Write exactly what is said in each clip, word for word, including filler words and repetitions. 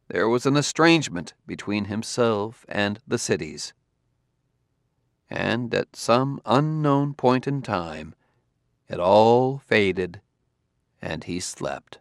there was an estrangement between himself and the cities. And at some unknown point in time, it all faded, and he slept.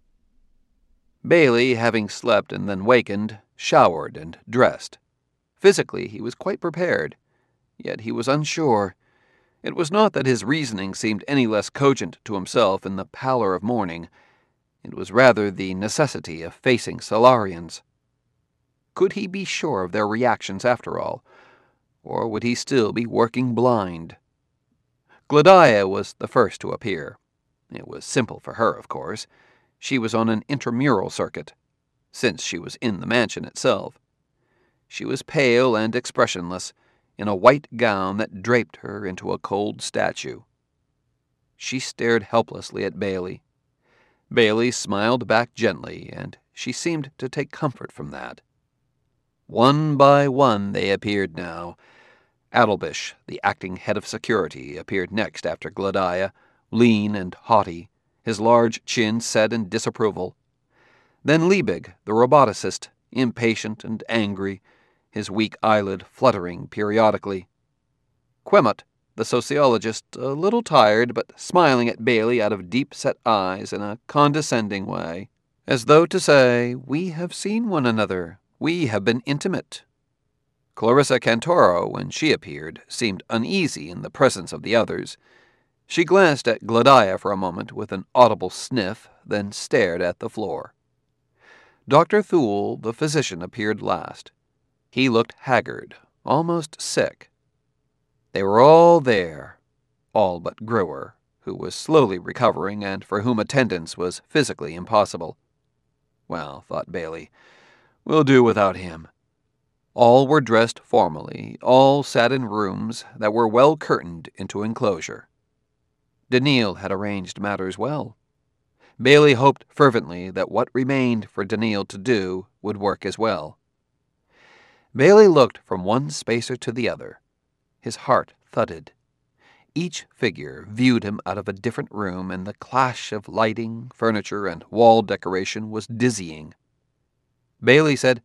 Bailey, having slept and then wakened, showered and dressed. Physically, he was quite prepared, yet he was unsure. It was not that his reasoning seemed any less cogent to himself in the pallor of morning. It was rather the necessity of facing Solarians. Could he be sure of their reactions after all, or would he still be working blind? Gladaya was the first to appear. It was simple for her, of course. She was on an intramural circuit, since she was in the mansion itself. She was pale and expressionless, in a white gown that draped her into a cold statue. She stared helplessly at Bailey. Bailey smiled back gently, and she seemed to take comfort from that. One by one they appeared now. Adelbish, the acting head of security, appeared next after Gladaya, lean and haughty, his large chin set in disapproval. Then Liebig, the roboticist, impatient and angry, his weak eyelid fluttering periodically. Quemot, the sociologist, a little tired, but smiling at Bailey out of deep-set eyes in a condescending way, as though to say, "We have seen one another. We have been intimate." Clarissa Cantoro, when she appeared, seemed uneasy in the presence of the others. She glanced at Gladaya for a moment with an audible sniff, then stared at the floor. Doctor Thule, the physician, appeared last. He looked haggard, almost sick. They were all there, all but Grewer, who was slowly recovering and for whom attendance was physically impossible. Well, thought Bailey, we'll do without him. All were dressed formally, all sat in rooms that were well curtained into enclosure. Daniil had arranged matters well. Bailey hoped fervently that what remained for Daniil to do would work as well. Bailey looked from one spacer to the other. His heart thudded. Each figure viewed him out of a different room, and the clash of lighting, furniture, and wall decoration was dizzying. Bailey said,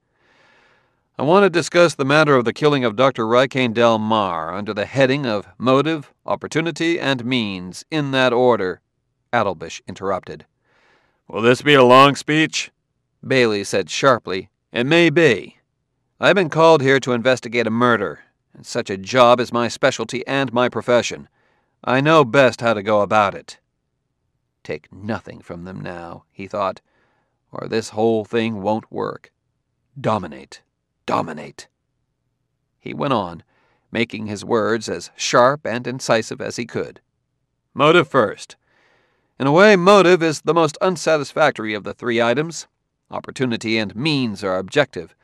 "I want to discuss the matter of the killing of Doctor Rykain Del Mar under the heading of motive, opportunity, and means, in that order." Adelbish interrupted. "Will this be a long speech?" Bailey said sharply. "It may be. I've been called here to investigate a murder, and such a job is my specialty and my profession. I know best how to go about it." Take nothing from them now, he thought, or this whole thing won't work. Dominate. Dominate. He went on, making his words as sharp and incisive as he could. Motive first. In a way, motive is the most unsatisfactory of the three items. Opportunity and means are objective.